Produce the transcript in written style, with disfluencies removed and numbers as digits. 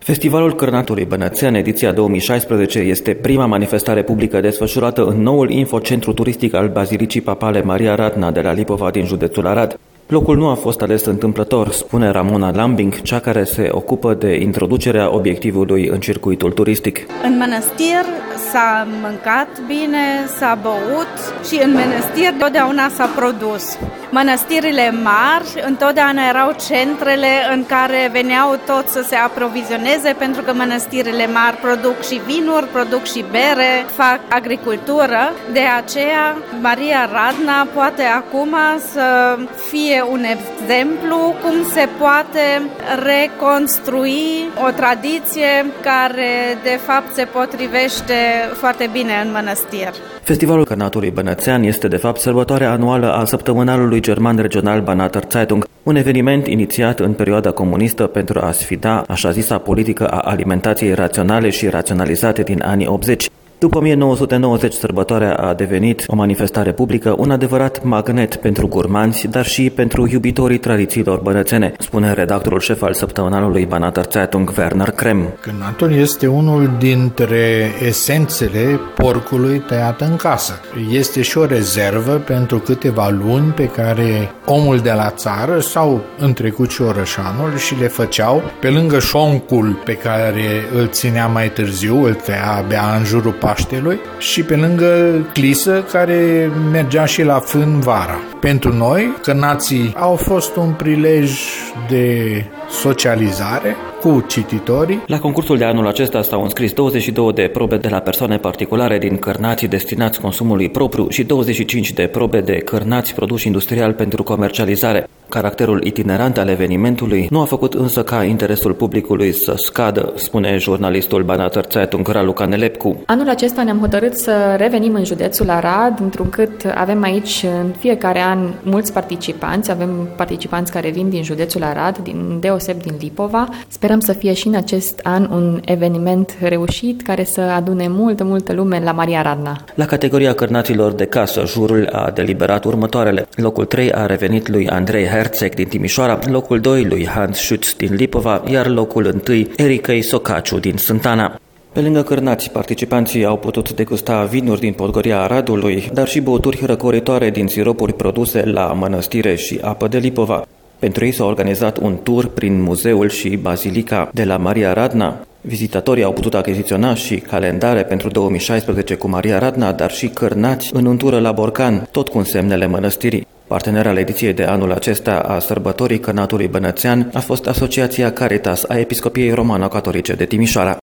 Festivalul Cârnatului Bănățean, ediția 2016, este prima manifestare publică desfășurată în noul infocentru turistic al Bazilicii Papale Maria Radna de la Lipova din județul Arad. Locul nu a fost ales întâmplător, spune Ramona Lambing, cea care se ocupă de introducerea obiectivului în circuitul turistic. În mănăstiri s-a mâncat bine, s-a băut și în mănăstiri întotdeauna s-a produs. Mănăstirile mari întotdeauna erau centrele în care veneau toți să se aprovizioneze, pentru că mănăstirile mari produc și vinuri, produc și bere, fac agricultură. De aceea Maria Radna poate acum să fie un exemplu cum se poate reconstrui o tradiție care de fapt se potrivește foarte bine în mănăstiri. Festivalul Cârnatului Bănățean este de fapt sărbătoarea anuală a săptămânalului german regional Banater Zeitung, un eveniment inițiat în perioada comunistă pentru a sfida așa zisa politică a alimentației raționale și raționalizate din anii 80. După 1990, sărbătoarea a devenit o manifestare publică, un adevărat magnet pentru gurmanzi, dar și pentru iubitorii tradițiilor bănățene, spune redactorul șef al săptămânalului Banater Zeitung, Werner Krem. Cârnatul este unul dintre esențele porcului tăiat în casă. Este și o rezervă pentru câteva luni pe care omul de la țară sau în trecut și orășanul și le făceau pe lângă șoncul pe care îl ținea mai târziu, îl tăia abia în jurul Paștelui, și pe lângă clisă care mergea și la fân vara. Pentru noi, cârnații au fost un prilej de socializare cu cititorii. La concursul de anul acesta s-au înscris 22 de probe de la persoane particulare din cârnații destinați consumului propriu și 25 de probe de cârnați produși industrial pentru comercializare. Caracterul itinerant al evenimentului nu a făcut însă ca interesul publicului să scadă, spune jurnalistul Banater Zeitung Raluca Nelepcu. Anul acesta ne-am hotărât să revenim în județul Arad, întrucât avem aici în fiecare an mulți participanți. Avem participanți care vin din județul Arad, deoseb din Lipova. Sperăm să fie și în acest an un eveniment reușit care să adune multă lume la Maria Radna. La categoria cârnaților de casă, jurul a deliberat următoarele. Locul 3 a revenit lui Andrei Herțeg din Timișoara, locul 2 lui Hans Schütz din Lipova, iar locul 1 Ericăi Socaciu din Sântana. Pe lângă cârnați, participanții au putut degusta vinuri din Podgoria Aradului, dar și băuturi răcoritoare din siropuri produse la Mănăstire și Apă de Lipova. Pentru ei s-a organizat un tur prin muzeul și bazilica de la Maria Radna. Vizitatorii au putut achiziționa și calendare pentru 2016 cu Maria Radna, dar și cârnați în untură la borcan, tot cu semnele mănăstirii. Partener al ediției de anul acesta a sărbătorii Cârnatului Bănățean a fost Asociația Caritas a Episcopiei Romano-Catolice de Timișoara.